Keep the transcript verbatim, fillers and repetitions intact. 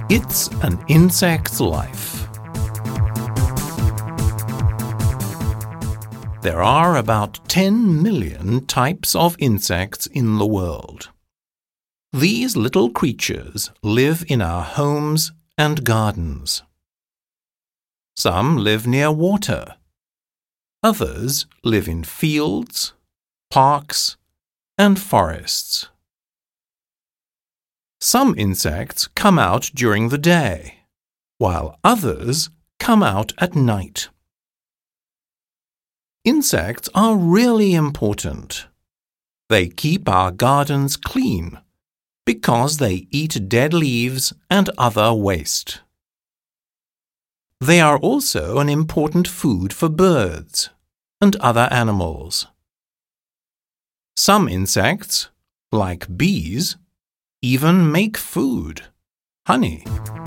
It's an insect's life. There are about ten million types of insects in the world. These little creatures live in our homes and gardens. Some live near water. Others live in fields, parks, and forests. Some insects come out during the day, while others come out at night. Insects are really important. They keep our gardens clean because they eat dead leaves and other waste. They are also an important food for birds and other animals. Some insects, like bees, even make food, honey.